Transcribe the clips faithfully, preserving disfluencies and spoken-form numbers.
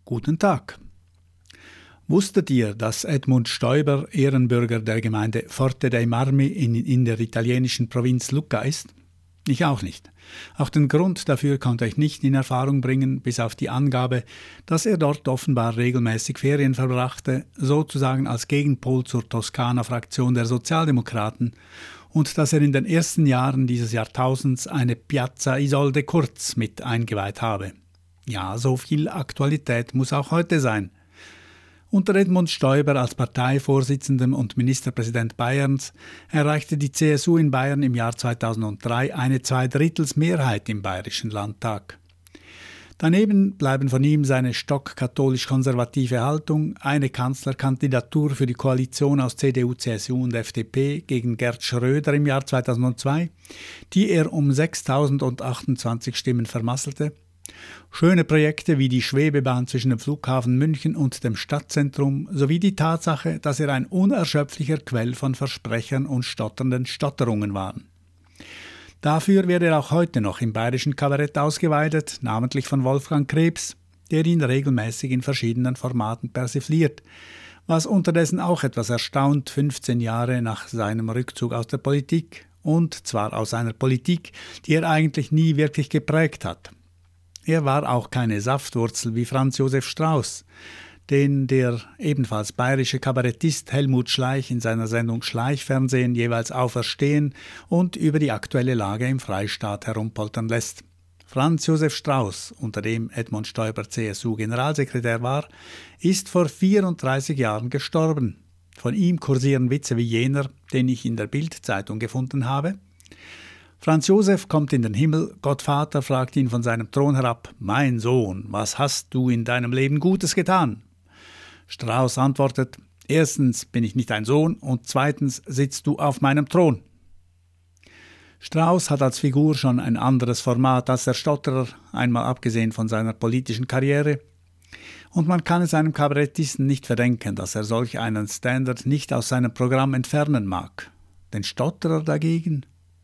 Guten Tag. Wusstet ihr, dass Edmund Stoiber Ehrenbürger der Gemeinde Forte dei Marmi in, in der italienischen Provinz Lucca ist? Ich auch nicht. Auch den Grund dafür konnte ich nicht in Erfahrung bringen, bis auf die Angabe, dass er dort offenbar regelmäßig Ferien verbrachte, sozusagen als Gegenpol zur Toskana-Fraktion der Sozialdemokraten, und dass er in den ersten Jahren dieses Jahrtausends eine Piazza Isolde Kurz mit eingeweiht habe. Ja, so viel Aktualität muss auch heute sein. Unter Edmund Stoiber als Parteivorsitzendem und Ministerpräsident Bayerns erreichte die C S U in Bayern im Jahr zweitausenddrei eine Zweidrittelsmehrheit im Bayerischen Landtag. Daneben bleiben von ihm seine stockkatholisch-konservative Haltung, eine Kanzlerkandidatur für die Koalition aus C D U, C S U und F D P gegen Gerd Schröder im Jahr zweitausendzwei, die er um sechstausendachtundzwanzig Stimmen vermasselte, schöne Projekte wie die Schwebebahn zwischen dem Flughafen München und dem Stadtzentrum sowie die Tatsache, dass er ein unerschöpflicher Quell von Versprechern und stotternden Stotterungen war. Dafür wird er auch heute noch im bayerischen Kabarett ausgeweidet, namentlich von Wolfgang Krebs, der ihn regelmäßig in verschiedenen Formaten persifliert, was unterdessen auch etwas erstaunt, fünfzehn Jahre nach seinem Rückzug aus der Politik, und zwar aus einer Politik, die er eigentlich nie wirklich geprägt hat. Er war auch keine Saftwurzel wie Franz Josef Strauß, den der ebenfalls bayerische Kabarettist Helmut Schleich in seiner Sendung Schleichfernsehen jeweils auferstehen und über die aktuelle Lage im Freistaat herumpoltern lässt. Franz Josef Strauß, unter dem Edmund Stoiber C S U-Generalsekretär war, ist vor vierunddreißig Jahren gestorben. Von ihm kursieren Witze wie jener, den ich in der Bild-Zeitung gefunden habe. Franz Josef kommt in den Himmel, Gott Vater fragt ihn von seinem Thron herab: »Mein Sohn, was hast du in deinem Leben Gutes getan?« Strauß antwortet: »Erstens bin ich nicht dein Sohn und zweitens sitzt du auf meinem Thron.« Strauß hat als Figur schon ein anderes Format als der Stotterer, einmal abgesehen von seiner politischen Karriere. Und man kann es einem Kabarettisten nicht verdenken, dass er solch einen Standard nicht aus seinem Programm entfernen mag. Den Stotterer dagegen?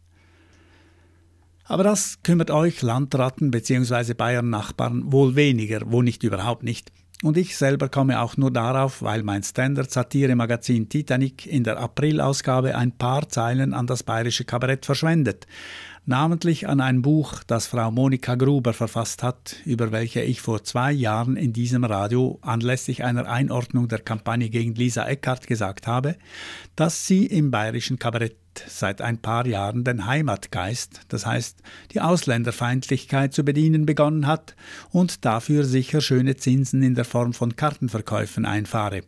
Aber das kümmert euch Landratten bzw. Bayern-Nachbarn wohl weniger, wo nicht überhaupt nicht. Und ich selber komme auch nur darauf, weil mein Standard-Satire-Magazin Titanic in der April-Ausgabe ein paar Zeilen an das bayerische Kabarett verschwendet. Namentlich an ein Buch, das Frau Monika Gruber verfasst hat, über welche ich vor zwei Jahren in diesem Radio anlässlich einer Einordnung der Kampagne gegen Lisa Eckhardt gesagt habe, dass sie im bayerischen Kabarett seit ein paar Jahren den Heimatgeist, das heißt die Ausländerfeindlichkeit, zu bedienen begonnen hat und dafür sicher schöne Zinsen in der Form von Kartenverkäufen einfahre.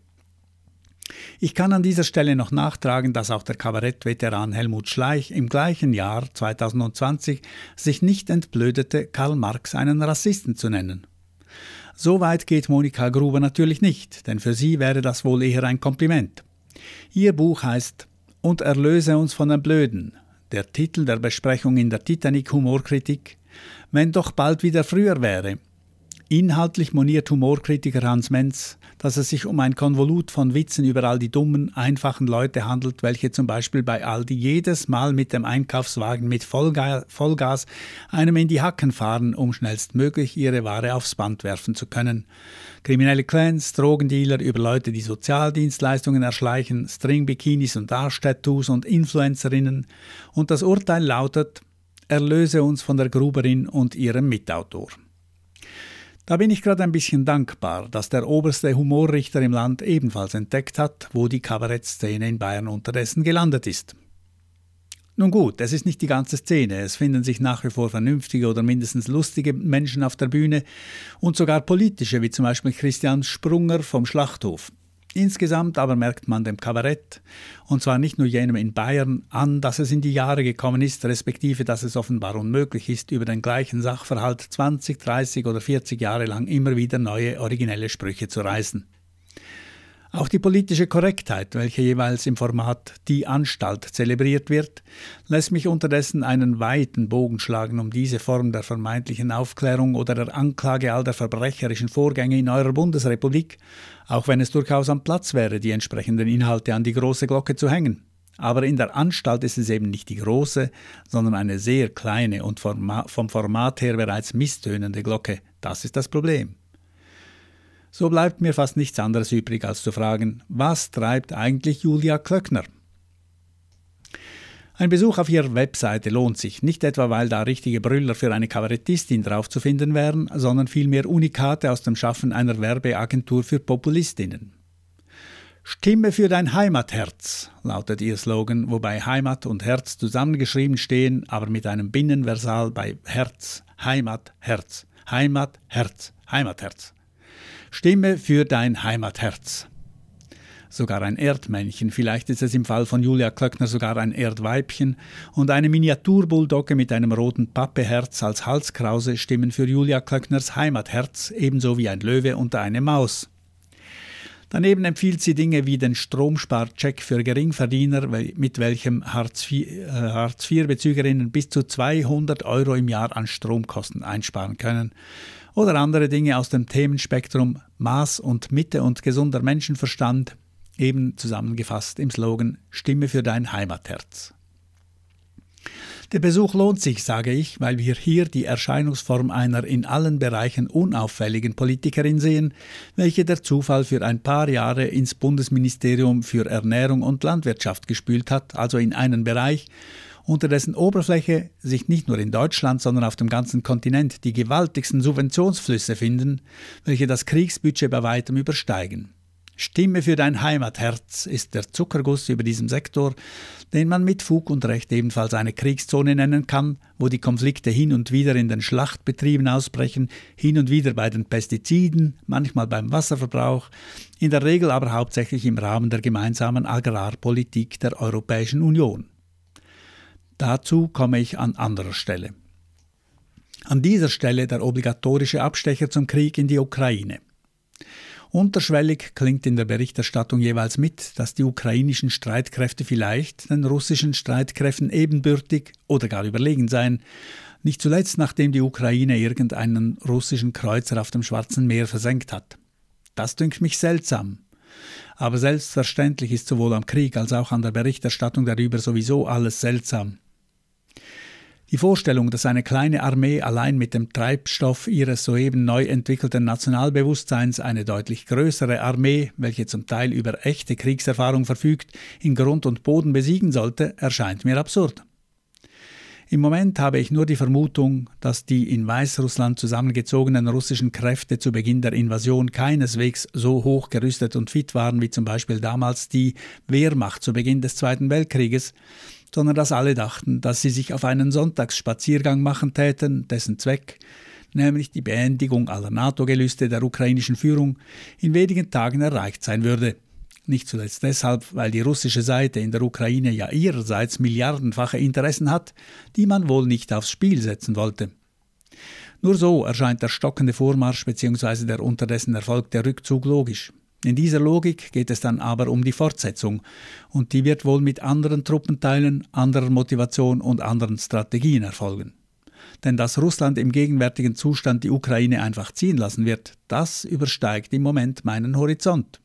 Ich kann an dieser Stelle noch nachtragen, dass auch der Kabarettveteran Helmut Schleich im gleichen Jahr zweitausendzwanzig sich nicht entblödete, Karl Marx einen Rassisten zu nennen. So weit geht Monika Gruber natürlich nicht, denn für sie wäre das wohl eher ein Kompliment. Ihr Buch heißt »Und erlöse uns von den Blöden«, der Titel der Besprechung in der Titanic-Humorkritik, wenn doch bald wieder früher wäre. Inhaltlich moniert Humorkritiker Hans Menz, dass es sich um ein Konvolut von Witzen über all die dummen, einfachen Leute handelt, welche zum Beispiel bei Aldi jedes Mal mit dem Einkaufswagen mit Vollga- Vollgas einem in die Hacken fahren, um schnellstmöglich ihre Ware aufs Band werfen zu können. Kriminelle Clans, Drogendealer über Leute, die Sozialdienstleistungen erschleichen, Stringbikinis und Arschtattoos und Influencerinnen. Und das Urteil lautet: Erlöse uns von der Gruberin und ihrem Mitautor. Da bin ich gerade ein bisschen dankbar, dass der oberste Humorrichter im Land ebenfalls entdeckt hat, wo die Kabarettszene in Bayern unterdessen gelandet ist. Nun gut, es ist nicht die ganze Szene, es finden sich nach wie vor vernünftige oder mindestens lustige Menschen auf der Bühne und sogar politische, wie zum Beispiel Christian Sprunger vom Schlachthof. Insgesamt aber merkt man dem Kabarett, und zwar nicht nur jenem in Bayern, an, dass es in die Jahre gekommen ist, respektive dass es offenbar unmöglich ist, über den gleichen Sachverhalt zwanzig, dreißig oder vierzig Jahre lang immer wieder neue, originelle Sprüche zu reißen. Auch die politische Korrektheit, welche jeweils im Format Die Anstalt zelebriert wird, lässt mich unterdessen einen weiten Bogen schlagen um diese Form der vermeintlichen Aufklärung oder der Anklage all der verbrecherischen Vorgänge in eurer Bundesrepublik, auch wenn es durchaus am Platz wäre, die entsprechenden Inhalte an die große Glocke zu hängen. Aber in der Anstalt ist es eben nicht die große, sondern eine sehr kleine und vom Format her bereits misstönende Glocke. Das ist das Problem. So bleibt mir fast nichts anderes übrig, als zu fragen, was treibt eigentlich Julia Klöckner? Ein Besuch auf ihrer Webseite lohnt sich, nicht etwa, weil da richtige Brüller für eine Kabarettistin drauf zu finden wären, sondern vielmehr Unikate aus dem Schaffen einer Werbeagentur für Populistinnen. Stimme für dein Heimatherz lautet ihr Slogan, wobei Heimat und Herz zusammengeschrieben stehen, aber mit einem Binnenversal bei Herz, Heimat, Herz, Heimat, Herz, Heimatherz. Stimme für dein Heimatherz. Sogar ein Erdmännchen, vielleicht ist es im Fall von Julia Klöckner sogar ein Erdweibchen, und eine Miniaturbulldogge mit einem roten Pappeherz als Halskrause stimmen für Julia Klöckners Heimatherz, ebenso wie ein Löwe und eine Maus. Daneben empfiehlt sie Dinge wie den Stromsparcheck für Geringverdiener, mit welchem Hartz-vier-Bezügerinnen bis zu zweihundert Euro im Jahr an Stromkosten einsparen können, oder andere Dinge aus dem Themenspektrum Maß und Mitte und gesunder Menschenverstand, eben zusammengefasst im Slogan Stimme für dein Heimatherz. Der Besuch lohnt sich, sage ich, weil wir hier die Erscheinungsform einer in allen Bereichen unauffälligen Politikerin sehen, welche der Zufall für ein paar Jahre ins Bundesministerium für Ernährung und Landwirtschaft gespült hat, also in einen Bereich, unter dessen Oberfläche sich nicht nur in Deutschland, sondern auf dem ganzen Kontinent die gewaltigsten Subventionsflüsse finden, welche das Kriegsbudget bei weitem übersteigen. Stimme für dein Heimatherz ist der Zuckerguss über diesem Sektor, den man mit Fug und Recht ebenfalls eine Kriegszone nennen kann, wo die Konflikte hin und wieder in den Schlachtbetrieben ausbrechen, hin und wieder bei den Pestiziden, manchmal beim Wasserverbrauch, in der Regel aber hauptsächlich im Rahmen der gemeinsamen Agrarpolitik der Europäischen Union. Dazu komme ich an anderer Stelle. An dieser Stelle der obligatorische Abstecher zum Krieg in die Ukraine. Unterschwellig klingt in der Berichterstattung jeweils mit, dass die ukrainischen Streitkräfte vielleicht den russischen Streitkräften ebenbürtig oder gar überlegen seien, nicht zuletzt nachdem die Ukraine irgendeinen russischen Kreuzer auf dem Schwarzen Meer versenkt hat. Das dünkt mich seltsam. Aber selbstverständlich ist sowohl am Krieg als auch an der Berichterstattung darüber sowieso alles seltsam. Die Vorstellung, dass eine kleine Armee allein mit dem Treibstoff ihres soeben neu entwickelten Nationalbewusstseins eine deutlich größere Armee, welche zum Teil über echte Kriegserfahrung verfügt, in Grund und Boden besiegen sollte, erscheint mir absurd. Im Moment habe ich nur die Vermutung, dass die in Weißrussland zusammengezogenen russischen Kräfte zu Beginn der Invasion keineswegs so hoch gerüstet und fit waren wie zum Beispiel damals die Wehrmacht zu Beginn des Zweiten Weltkrieges, sondern dass alle dachten, dass sie sich auf einen Sonntagsspaziergang machen täten, dessen Zweck, nämlich die Beendigung aller NATO-Gelüste der ukrainischen Führung, in wenigen Tagen erreicht sein würde. Nicht zuletzt deshalb, weil die russische Seite in der Ukraine ja ihrerseits milliardenfache Interessen hat, die man wohl nicht aufs Spiel setzen wollte. Nur so erscheint der stockende Vormarsch bzw. der unterdessen erfolgte Rückzug logisch. In dieser Logik geht es dann aber um die Fortsetzung, und die wird wohl mit anderen Truppenteilen, anderer Motivation und anderen Strategien erfolgen. Denn dass Russland im gegenwärtigen Zustand die Ukraine einfach ziehen lassen wird, das übersteigt im Moment meinen Horizont.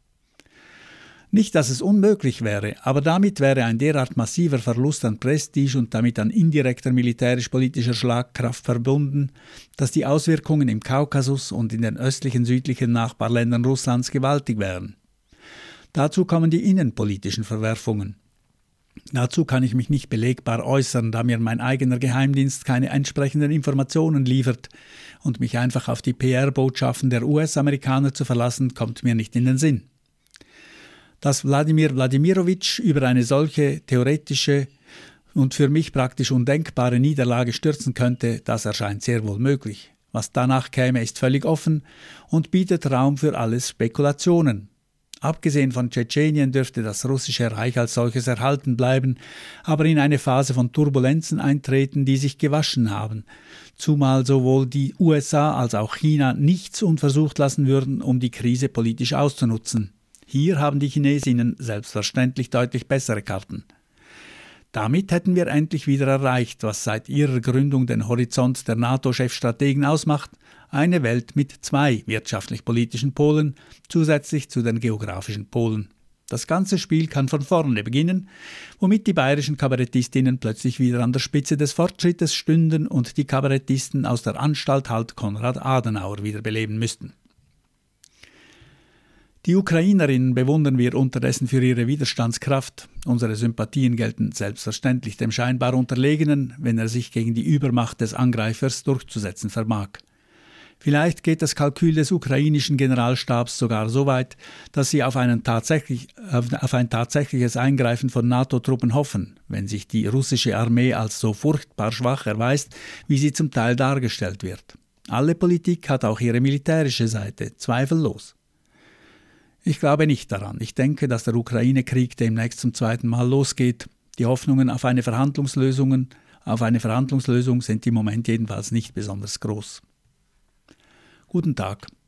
Nicht, dass es unmöglich wäre, aber damit wäre ein derart massiver Verlust an Prestige und damit an indirekter militärisch-politischer Schlagkraft verbunden, dass die Auswirkungen im Kaukasus und in den östlichen südlichen Nachbarländern Russlands gewaltig wären. Dazu kommen die innenpolitischen Verwerfungen. Dazu kann ich mich nicht belegbar äußern, da mir mein eigener Geheimdienst keine entsprechenden Informationen liefert, und mich einfach auf die P R-Botschaften der U S-Amerikaner zu verlassen, kommt mir nicht in den Sinn. Dass Wladimir Wladimirovich über eine solche theoretische und für mich praktisch undenkbare Niederlage stürzen könnte, das erscheint sehr wohl möglich. Was danach käme, ist völlig offen und bietet Raum für alles Spekulationen. Abgesehen von Tschetschenien dürfte das russische Reich als solches erhalten bleiben, aber in eine Phase von Turbulenzen eintreten, die sich gewaschen haben, zumal sowohl die U S A als auch China nichts unversucht lassen würden, um die Krise politisch auszunutzen. Hier haben die Chinesinnen selbstverständlich deutlich bessere Karten. Damit hätten wir endlich wieder erreicht, was seit ihrer Gründung den Horizont der NATO-Chefstrategen ausmacht, eine Welt mit zwei wirtschaftlich-politischen Polen, zusätzlich zu den geografischen Polen. Das ganze Spiel kann von vorne beginnen, womit die bayerischen Kabarettistinnen plötzlich wieder an der Spitze des Fortschrittes stünden und die Kabarettisten aus der Anstalt halt Konrad Adenauer wiederbeleben müssten. Die Ukrainerinnen bewundern wir unterdessen für ihre Widerstandskraft. Unsere Sympathien gelten selbstverständlich dem scheinbar Unterlegenen, wenn er sich gegen die Übermacht des Angreifers durchzusetzen vermag. Vielleicht geht das Kalkül des ukrainischen Generalstabs sogar so weit, dass sie auf, einen tatsächlich, auf ein tatsächliches Eingreifen von NATO-Truppen hoffen, wenn sich die russische Armee als so furchtbar schwach erweist, wie sie zum Teil dargestellt wird. Alle Politik hat auch ihre militärische Seite, zweifellos. Ich glaube nicht daran. Ich denke, dass der Ukraine-Krieg demnächst zum zweiten Mal losgeht. Die Hoffnungen auf eine Verhandlungslösung, auf eine Verhandlungslösung sind im Moment jedenfalls nicht besonders groß. Guten Tag.